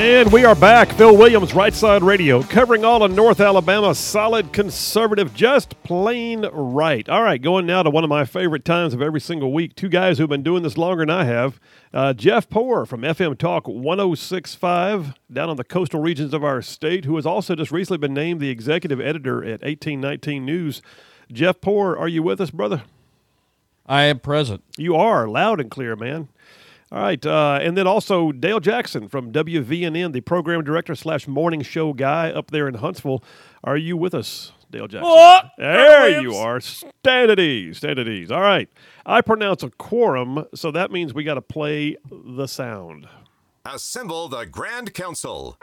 And we are back. Phil Williams, Right Side Radio, covering all of North Alabama. Solid conservative, just plain right. All right, going now to one of my favorite times of every single week. Two guys who've been doing this longer than I have. Jeff Poor from FM Talk 106.5 down in the coastal regions of our state, who has also just recently been named the executive editor at 1819 News. Jeff Poor, are you with us, brother? I am present. You are, loud and clear, man. All right, and then also Dale Jackson from WVNN, the program director / morning show guy up there in Huntsville. Are you with us, Dale Jackson? What? There you are. Stand at ease. Stand at ease. All right. I pronounce a quorum, so that means we got to play the sound. Assemble the Grand Council.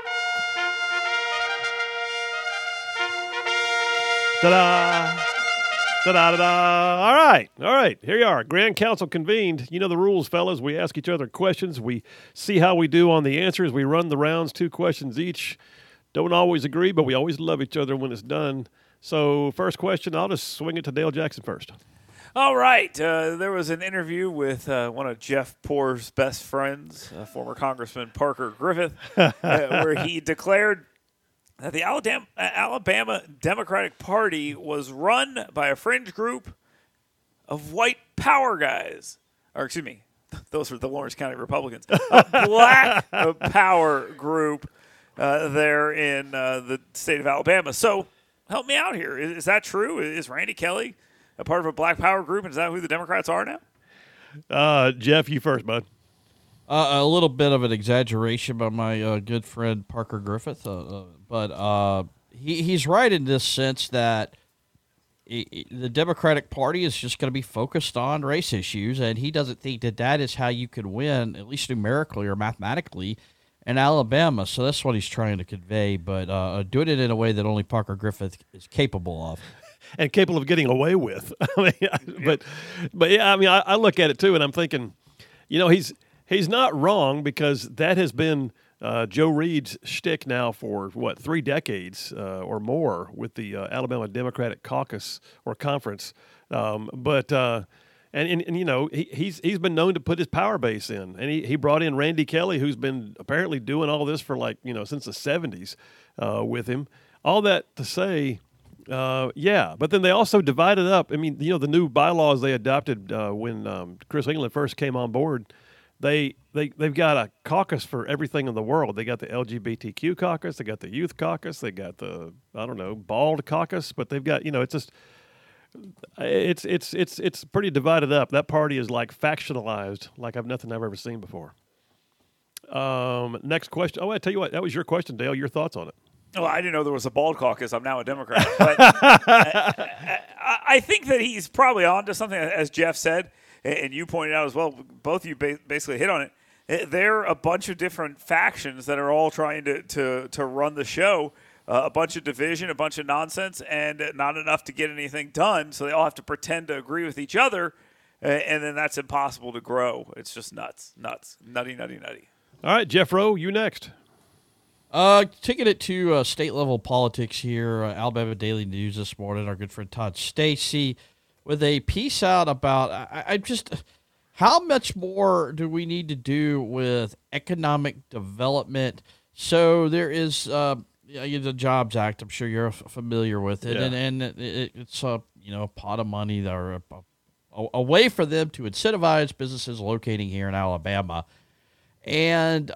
Ta-da! Ta-da-da-da! All right. Here you are. Grand Council convened. You know the rules, fellas. We ask each other questions. We see how we do on the answers. We run the rounds, 2 questions each. Don't always agree, but we always love each other when it's done. So, first question, I'll just swing it to Dale Jackson first. All right. There was an interview with one of Jeff Poor's best friends, former Congressman Parker Griffith, where he declared that the Alabama Democratic Party was run by a fringe group of white power guys. Or, excuse me, those are the Lawrence County Republicans. A black power group there in the state of Alabama. So, help me out here. Is that true? Is Randy Kelly a part of a black power group, and is that who the Democrats are now? Jeff, you first, bud. A little bit of an exaggeration by my good friend Parker Griffith, but he's right in this sense that the Democratic Party is just going to be focused on race issues, and he doesn't think that is how you could win, at least numerically or mathematically, in Alabama. So that's what he's trying to convey, but doing it in a way that only Parker Griffith is capable of. And capable of getting away with. But yeah, I mean, I look at it too, and I'm thinking, you know, he's not wrong, because that has been Joe Reed's shtick now for, 3 decades or more with the Alabama Democratic Caucus or Conference. And you know, he's been known to put his power base in. And he brought in Randy Kelly, who's been apparently doing all this for since the 70s with him. All that to say, yeah, but then they also divided up. I mean, you know, the new bylaws they adopted when Chris England first came on board, they've got a caucus for everything in the world. They got the LGBTQ caucus, they got the youth caucus, they got the bald caucus, but they've got, you know, it's pretty divided up. That party is like factionalized, like nothing I've ever seen before. Next question. Oh, I tell you what, that was your question, Dale. Your thoughts on it? Well, I didn't know there was a bald caucus. I'm now a Democrat. But I think that he's probably on to something, as Jeff said, and you pointed out as well. Both of you basically hit on it. They're a bunch of different factions that are all trying to run the show. A bunch of division, a bunch of nonsense, and not enough to get anything done. So they all have to pretend to agree with each other, and then that's impossible to grow. It's just nuts. Nutty. All right, Jeff Rowe, you next. Taking it to state-level politics here, Alabama Daily News this morning, our good friend Todd Stacy, with a piece out about how much more do we need to do with economic development? So there is the Jobs Act. I'm sure you're familiar with it, yeah. and it's a pot of money that are a way for them to incentivize businesses locating here in Alabama, and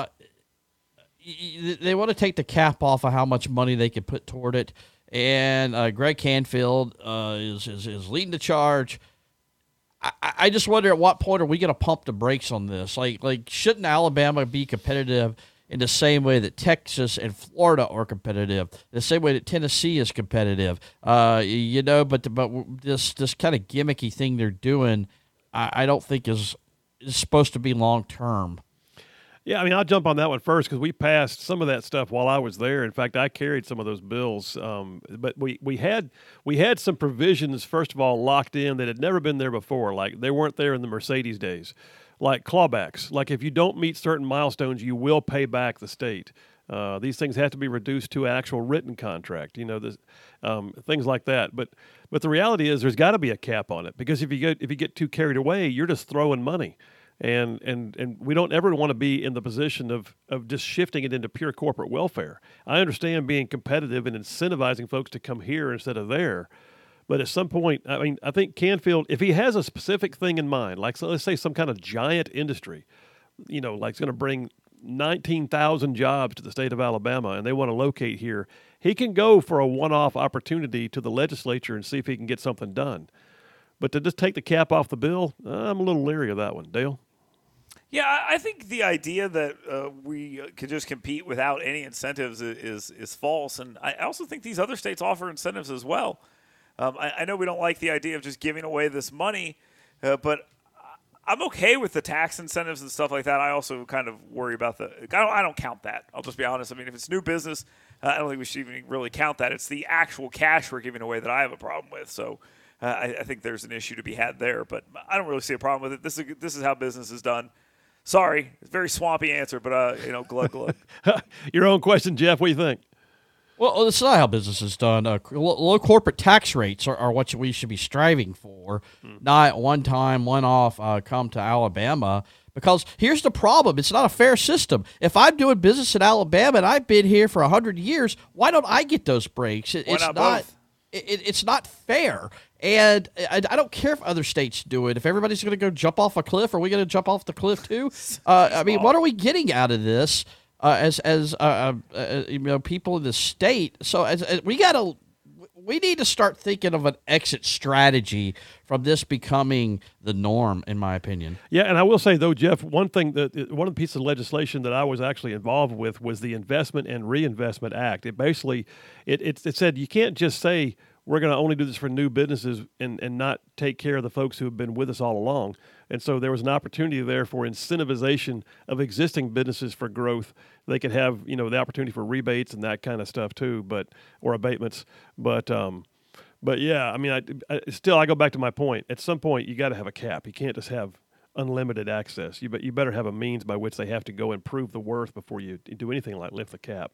they want to take the cap off of how much money they can put toward it. And Greg Canfield is leading the charge. I just wonder, at what point are we going to pump the brakes on this? Like shouldn't Alabama be competitive in the same way that Texas and Florida are competitive, the same way that Tennessee is competitive? But this kind of gimmicky thing they're doing, I don't think is supposed to be long term. Yeah, I mean, I'll jump on that one first because we passed some of that stuff while I was there. In fact, I carried some of those bills. But we had some provisions, first of all, locked in that had never been there before. Like, they weren't there in the Mercedes days. Like clawbacks. Like, if you don't meet certain milestones, you will pay back the state. These things have to be reduced to an actual written contract, things like that. But the reality is there's got to be a cap on it, because if you get too carried away, you're just throwing money. and we don't ever want to be in the position of just shifting it into pure corporate welfare. I understand being competitive and incentivizing folks to come here instead of there, but at some point, I mean, I think Canfield, if he has a specific thing in mind, like so let's say some kind of giant industry, like it's going to bring 19,000 jobs to the state of Alabama, and they want to locate here, he can go for a one-off opportunity to the legislature and see if he can get something done. But to just take the cap off the bill, I'm a little leery of that one. Dale? Yeah, I think the idea that we could just compete without any incentives is false, and I also think these other states offer incentives as well. I know we don't like the idea of just giving away this money, but I'm okay with the tax incentives and stuff like that. I also kind of worry about I don't count that. I'll just be honest. I mean, if it's new business, I don't think we should even really count that. It's the actual cash we're giving away that I have a problem with. So I think there's an issue to be had there, but I don't really see a problem with it. This is how business is done. Sorry, it's a very swampy answer, but glug glug. Your own question, Jeff. What do you think? Well, this is not how business is done. Low corporate tax rates are what we should be striving for, not one-time, one-off come to Alabama. Because here's the problem. It's not a fair system. If I'm doing business in Alabama and I've been here for 100 years, why don't I get those breaks? It's not fair. And I don't care if other states do it. If everybody's going to go jump off a cliff, are we going to jump off the cliff too? I mean, what are we getting out of this? As people in the state, so we need to start thinking of an exit strategy from this becoming the norm, in my opinion. Yeah, and I will say though, Jeff, one of the pieces of legislation that I was actually involved with was the Investment and Reinvestment Act. It basically it said you can't just say we're going to only do this for new businesses and not take care of the folks who have been with us all along. And so there was an opportunity there for incentivization of existing businesses for growth. They could have, the opportunity for rebates and that kind of stuff too, or abatements. But yeah, I mean, I go back to my point. At some point, you got to have a cap. You can't just have unlimited access. You better have a means by which they have to go and prove the worth before you do anything like lift the cap.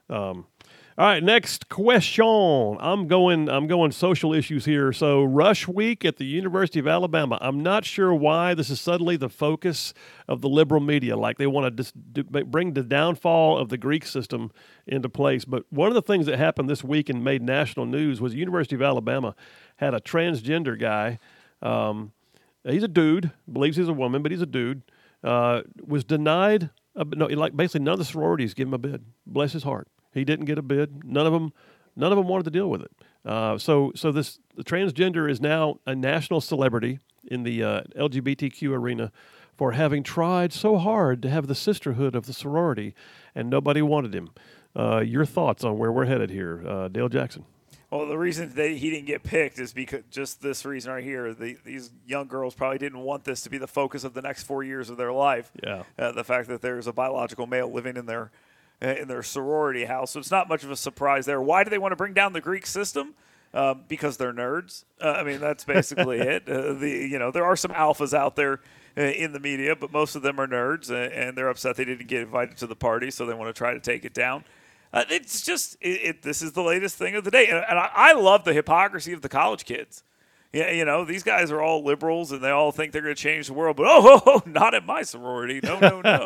All right, next question. I'm going social issues here. So Rush Week at the University of Alabama. I'm not sure why this is suddenly the focus of the liberal media. Like they want to bring the downfall of the Greek system into place. But one of the things that happened this week and made national news was the University of Alabama had a transgender guy. He's a dude, believes he's a woman, but he's a dude. Was denied. Basically none of the sororities give him a bid. Bless his heart. He didn't get a bid. None of them wanted to deal with it. So the transgender is now a national celebrity in the LGBTQ arena for having tried so hard to have the sisterhood of the sorority, and nobody wanted him. Your thoughts on where we're headed here, Dale Jackson? Well, the reason that he didn't get picked is because just this reason right here. These young girls probably didn't want this to be the focus of the next 4 years of their life. Yeah. The fact that there's a biological male living in their sorority house. So it's not much of a surprise there. Why do they want to bring down the Greek system? Because they're nerds. I mean, that's basically it. There are some alphas out there in the media, but most of them are nerds, and they're upset they didn't get invited to the party, so they want to try to take it down. It's just this is the latest thing of the day, and I love the hypocrisy of the college kids. Yeah, these guys are all liberals, and they all think they're going to change the world, but not at my sorority. No.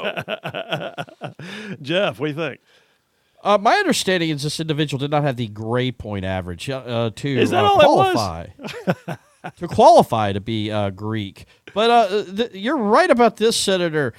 Jeff, what do you think? My understanding is this individual did not have the grade point average to is that all qualify. To qualify to be Greek. But you're right about this, Senator.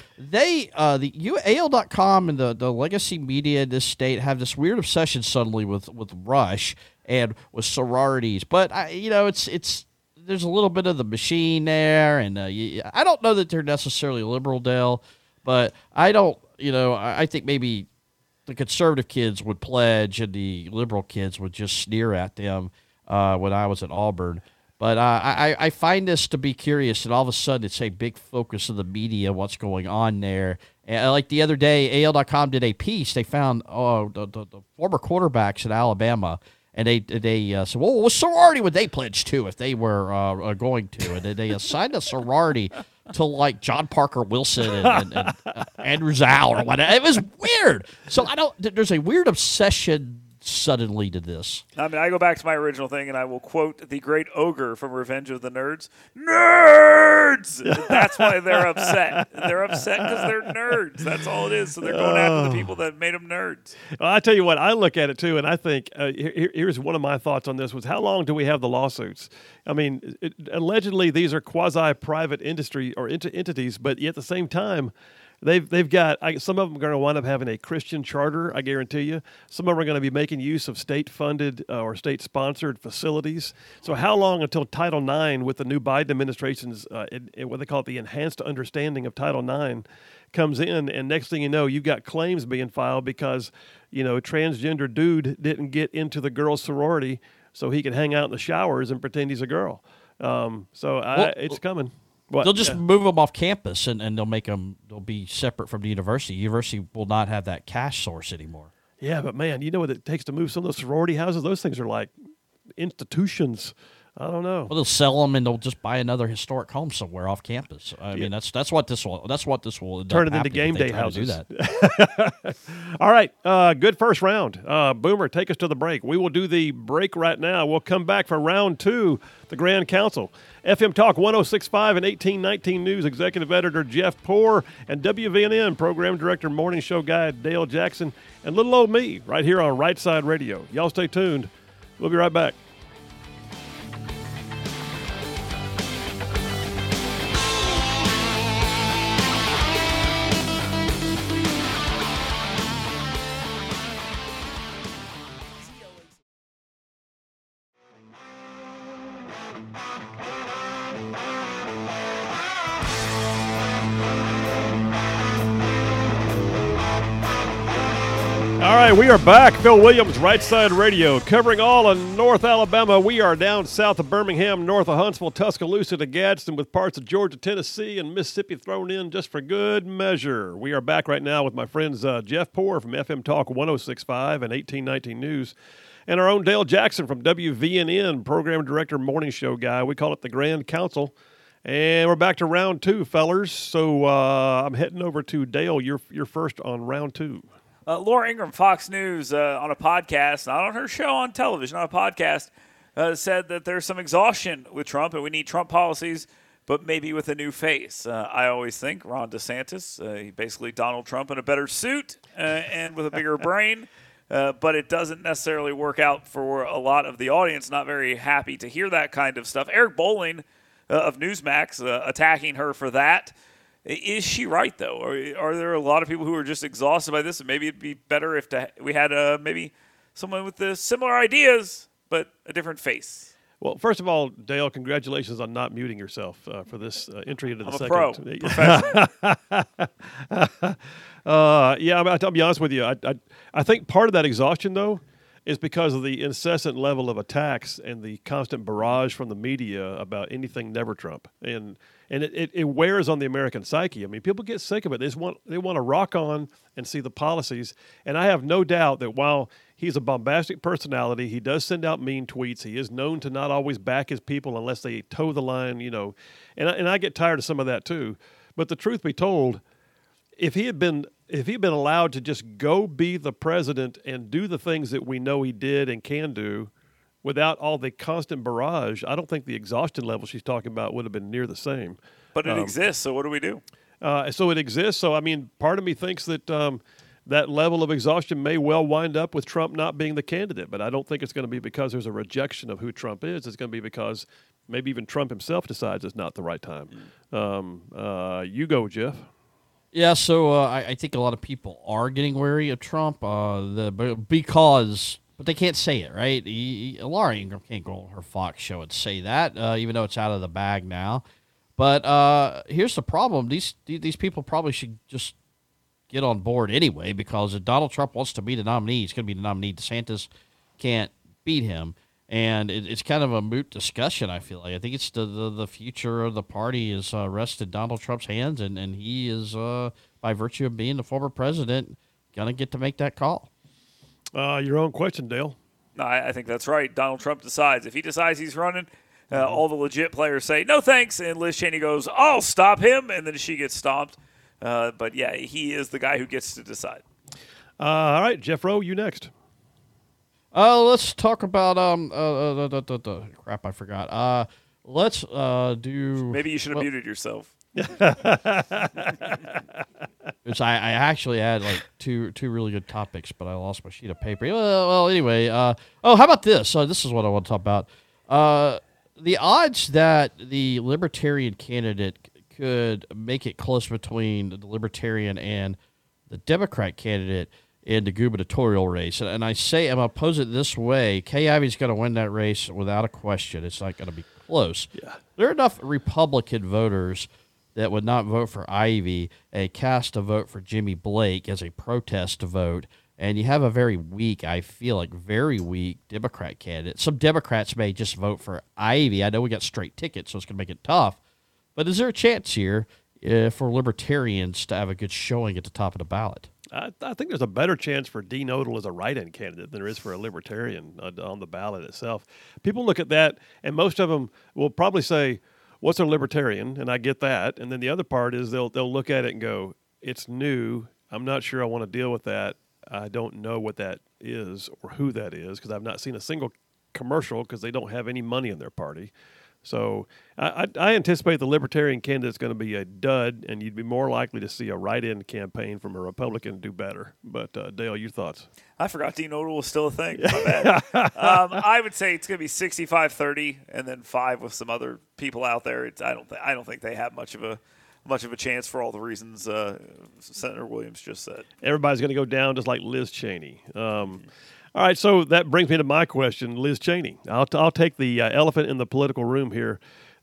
AL.com and the legacy media in this state have this weird obsession suddenly with Rush and with sororities. But it's there's a little bit of the machine there, and I don't know that they're necessarily liberal, Dale, but I don't. I think maybe the conservative kids would pledge, and the liberal kids would just sneer at them when I was at Auburn. But I find this to be curious, and all of a sudden it's a big focus of the media, what's going on there. And like the other day, AL.com did a piece. They found the former quarterbacks in Alabama, and they said, well, what sorority would they pledge to if they were going to? And they assigned a sorority to like John Parker Wilson and Andrew Zhao or whatever. It was weird. So there's a weird obsession suddenly to this. I mean, I go back to my original thing, and I will quote the great ogre from Revenge of the Nerds. Nerds! That's why they're upset. They're upset because they're nerds. That's all it is. So they're going after the people that made them nerds. Well, I tell you what, I look at it too, and I think here's one of my thoughts on this: was how long do we have the lawsuits? I mean, allegedly these are quasi-private industry or entities, but yet at the same time, they've got some of them are going to wind up having a Christian charter. I guarantee you. Some of them are going to be making use of state-funded or state-sponsored facilities. So how long until Title IX, with the new Biden administration's what they call it, the enhanced understanding of Title IX, comes in, and next thing you know, you've got claims being filed because a transgender dude didn't get into the girls' sorority so he could hang out in the showers and pretend he's a girl. It's coming. What? They'll just move them off campus, and they'll be separate from the university. University will not have that cash source anymore. Yeah, but man, you know what it takes to move some of those sorority houses? Those things are like institutions. I don't know. Well, they'll sell them, and they'll just buy another historic home somewhere off campus. I mean, that's what this will turn it into game day houses. Do that. All right, good first round. Boomer, take us to the break. We will do the break right now. We'll come back for round two, the Grand Council. FM Talk 106.5 and 1819 News Executive Editor Jeff Poor, and WVNN Program Director Morning Show Guy Dale Jackson, and little old me right here on Right Side Radio. Y'all stay tuned. We'll be right back. All right, we are back. Phil Williams, Right Side Radio, covering all of North Alabama. We are down south of Birmingham, north of Huntsville, Tuscaloosa to Gadsden, with parts of Georgia, Tennessee, and Mississippi thrown in just for good measure. We are back right now with my friends Jeff Poor from FM Talk 106.5 and 1819 News, and our own Dale Jackson from WVNN, Program Director, Morning Show Guy. We call it the Grand Council. And we're back to round two, fellers. So I'm heading over to Dale. You're first on round two. Laura Ingraham, Fox News, on a podcast, not on her show on television, on a podcast, said that there's some exhaustion with Trump and we need Trump policies, but maybe with a new face. I always think Ron DeSantis, basically Donald Trump in a better suit and with a bigger brain, but it doesn't necessarily work out for a lot of the audience. Not very happy to hear that kind of stuff. Eric Bolling of Newsmax attacking her for that. Is she right, though? Or are there a lot of people who are just exhausted by this? And maybe it'd be better if we had maybe someone with the similar ideas, but a different face. Well, first of all, Dale, congratulations on not muting yourself for this entry into the I'm second. Professional. I'll be honest with you. I think part of that exhaustion, though, is because of the incessant level of attacks and the constant barrage from the media about anything never Trump. And it wears on the American psyche. I mean, people get sick of it. They want to rock on and see the policies. And I have no doubt that while he's a bombastic personality, he does send out mean tweets. He is known to not always back his people unless they toe the line, And I get tired of some of that too. But the truth be told, if he had been allowed to just go be the president and do the things that we know he did and can do without all the constant barrage, I don't think the exhaustion level she's talking about would have been near the same. But it exists, so what do we do? So it exists. So, I mean, part of me thinks that that level of exhaustion may well wind up with Trump not being the candidate, but I don't think it's going to be because there's a rejection of who Trump is. It's going to be because maybe even Trump himself decides it's not the right time. You go, Jeff. Yeah, so I think a lot of people are getting wary of Trump because they can't say it, right? Laura Ingraham can't go on her Fox show and say that, even though it's out of the bag now. But here's the problem. These people probably should just get on board anyway, because if Donald Trump wants to be the nominee, he's going to be the nominee. DeSantis can't beat him. And it's kind of a moot discussion, I feel like. I think it's the future of the party is rested in Donald Trump's hands, and he is, by virtue of being the former president, going to get to make that call. Your own question, Dale. No, I think that's right. Donald Trump decides. If he decides he's running, all the legit players say, no thanks, and Liz Cheney goes, I'll stop him, and then she gets stomped. But, yeah, he is the guy who gets to decide. All right, Jeff Rowe, you next. Let's talk about crap. I forgot. Let's do. Maybe you should have muted yourself. Which I actually had like two really good topics, but I lost my sheet of paper. Well anyway. How about this? This is what I want to talk about. The odds that the Libertarian candidate could make it close between the Libertarian and the Democrat candidate in the gubernatorial race. And I say, I'm going to pose it this way. Kay Ivey's going to win that race without a question. It's not going to be close. Yeah. There are enough Republican voters that would not vote for Ivey and cast a vote for Jimmy Blake as a protest vote. And you have a very weak, I feel like, very weak Democrat candidate. Some Democrats may just vote for Ivey. I know we got straight tickets, so it's going to make it tough. But is there a chance here for Libertarians to have a good showing at the top of the ballot? I think there's a better chance for Dean Odle as a write-in candidate than there is for a Libertarian on the ballot itself. People look at that, and most of them will probably say, what's a Libertarian? And I get that. And then the other part is they'll look at it and go, it's new. I'm not sure I want to deal with that. I don't know what that is or who that is because I've not seen a single commercial because they don't have any money in their party. So I anticipate the Libertarian candidate is going to be a dud, and you'd be more likely to see a write-in campaign from a Republican do better. But, Dale, your thoughts? I forgot Dean Odle was still a thing. My bad. I would say it's going to be 65-30 and then 5 with some other people out there. I don't think they have much of a chance for all the reasons Senator Williams just said. Everybody's going to go down just like Liz Cheney. All right, so that brings me to my question, Liz Cheney. I'll take the elephant in the political room here.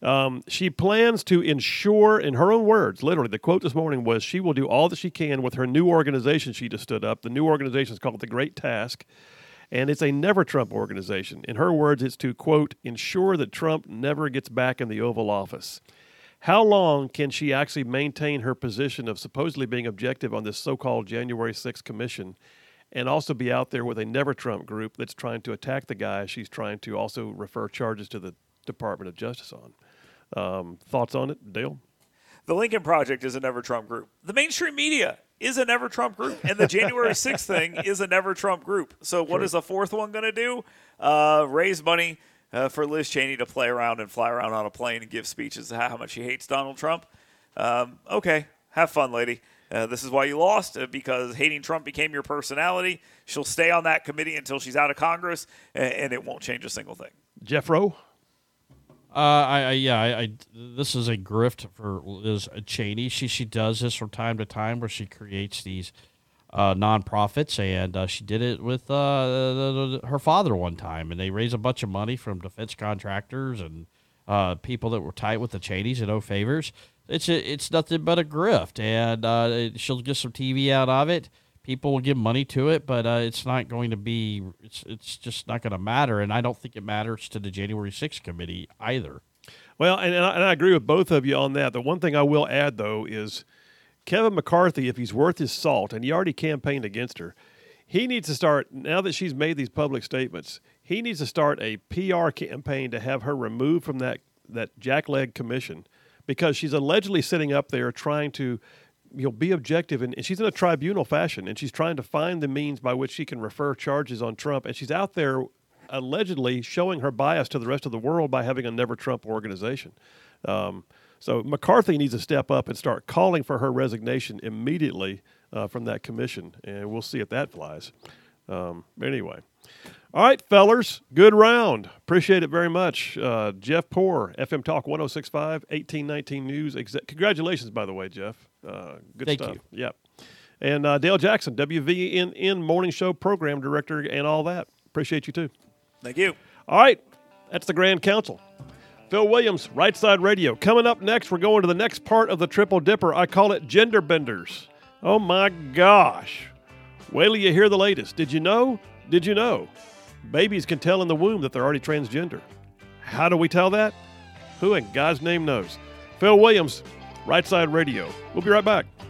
She plans to ensure, in her own words, literally, the quote this morning was, she will do all that she can with her new organization she just stood up. The new organization is called The Great Task, and it's a Never Trump organization. In her words, it's to, quote, ensure that Trump never gets back in the Oval Office. How long can she actually maintain her position of supposedly being objective on this so-called January 6th commission and also be out there with a Never Trump group that's trying to attack the guy she's trying to also refer charges to the Department of Justice on? Thoughts on it, Dale? The Lincoln Project is a Never Trump group. The mainstream media is a Never Trump group, and the January 6th thing is a Never Trump group. So what is the fourth one going to do? Raise money for Liz Cheney to play around and fly around on a plane and give speeches how much she hates Donald Trump. Okay, have fun, lady. This is why you lost, because hating Trump became your personality. She'll stay on that committee until she's out of Congress, and it won't change a single thing. Jeff Rowe? This is a grift for Liz Cheney. She does this from time to time where she creates these nonprofits, and she did it with her father one time, and they raised a bunch of money from defense contractors and people that were tight with the Cheneys and owe favors. It's nothing but a grift, and she'll get some TV out of it. People will give money to it, but it's not going to be. It's just not going to matter, and I don't think it matters to the January 6th committee either. Well, and I agree with both of you on that. The one thing I will add, though, is Kevin McCarthy, if he's worth his salt, and he already campaigned against her, he needs to start, now that she's made these public statements, he needs to start a PR campaign to have her removed from that jackleg commission, because she's allegedly sitting up there trying to be objective, and she's in a tribunal fashion, and she's trying to find the means by which she can refer charges on Trump, and she's out there allegedly showing her bias to the rest of the world by having a Never Trump organization. So McCarthy needs to step up and start calling for her resignation immediately from that commission, and we'll see if that flies. Anyway. All right, fellers, good round. Appreciate it very much. Jeff Poor, FM Talk 106.5, 1819 News. Congratulations, by the way, Jeff. Good Thank stuff. you. Yep. And Dale Jackson, WVNN Morning Show Program Director and all that. Appreciate you, too. Thank you. All right, that's the Grand Council. Phil Williams, Right Side Radio. Coming up next, we're going to the next part of the Triple Dipper. I call it Gender Benders. Oh, my gosh. Wait till you hear the latest. Did you know? Did you know? Babies can tell in the womb that they're already transgender. How do we tell that? Who in God's name knows? Phil Williams, Right Side Radio. We'll be right back.